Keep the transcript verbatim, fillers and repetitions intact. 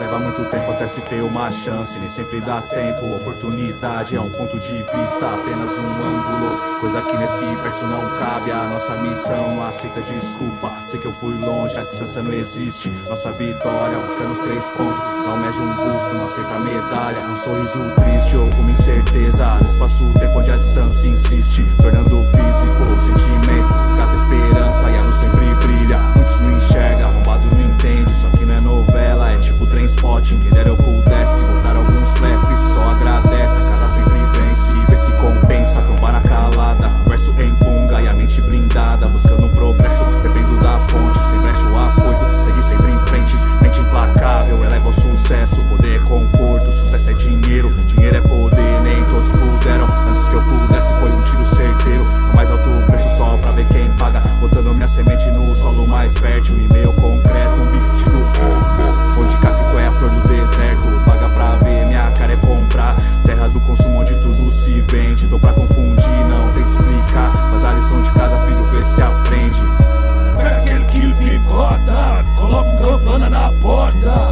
Leva muito tempo até se ter uma chance, nem sempre dá tempo. Oportunidade é um ponto de vista, apenas um ângulo, coisa que nesse verso não cabe. A nossa missão não aceita desculpa. Sei que eu fui longe, a distância não existe. Nossa vitória buscando os três pontos. Não mede um busto, não aceita medalha. Um sorriso triste ou uma incerteza no espaço-tempo onde a distância insiste, tornando físico o sentimento. Resgata a esperança e a luz sempre brilha. Muitos não enxergam, arrombado não entende. Isso aqui não é novela, é tipo Trainspotting. Quem dera eu pudesse voltar alguns flaps, só agradece. A casa sempre vence e vê se compensa. Trombar na calada, converso em punga e a mente blindada, buscando um progresso, bebendo da fonte, sem brecha ou afoito, seguir sempre em frente. Mente implacável eleva o sucesso. Poder é conforto, sucesso é dinheiro, dinheiro é poder, nem todos puderam. Antes que eu pudesse foi um tiro certeiro, no mais alto preço só pra ver quem paga. Botando minha semente no solo mais fértil, e meio concreto, um beat do oh, onde cacto é a flor do deserto. Paga pra ver, minha cara é comprar. Terra do consumo onde tudo se vende. Tô pra confundir, não tem que explicar. Faz a lição de casa, filho, vê se aprende. Pega aquele quilo picota, coloca um campana na porta.